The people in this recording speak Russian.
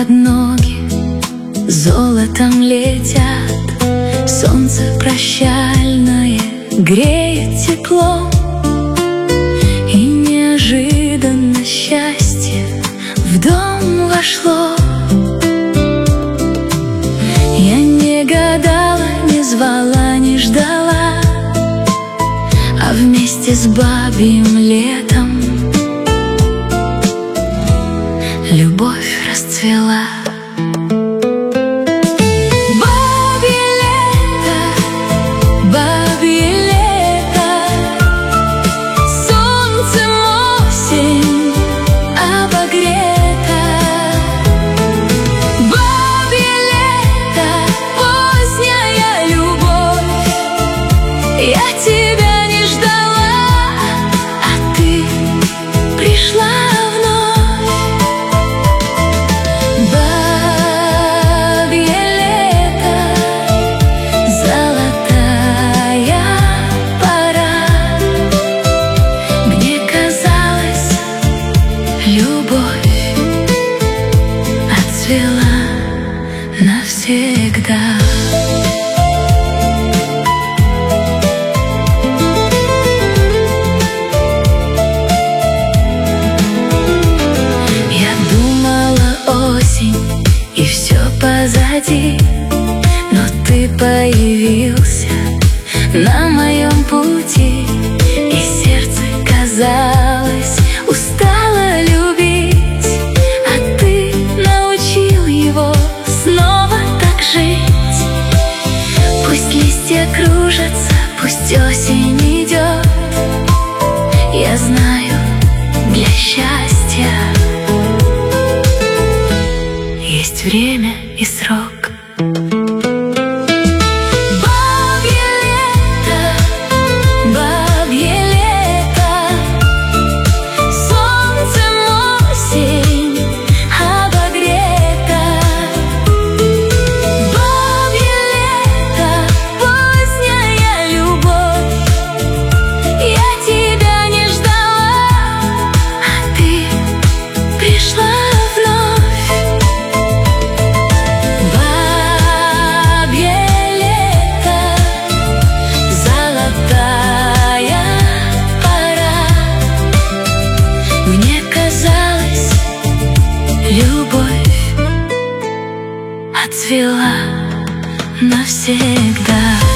под ноги золотом летят. Солнце прощальное греет теплом, и неожиданно счастье в дом вошло. Я не гадала, не звала, не ждала, а вместе с бабьим летом любовь расцвела. Я тебя не ждала, а ты пришла вновь. Бабье лето, золотая пора. Мне казалось, любовь отцвела навсегда. И все позади, но ты появился на моем пути, и сердце, казалось, устало любить, а ты научил его снова так жить. Пусть листья кружатся, пусть осень идет, я знаю, для счастья есть время и срок. Любовь отцвела навсегда.